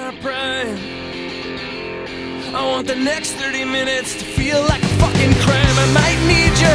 wanna pray. I want the next 30 minutes to feel like a fucking crime. I might need you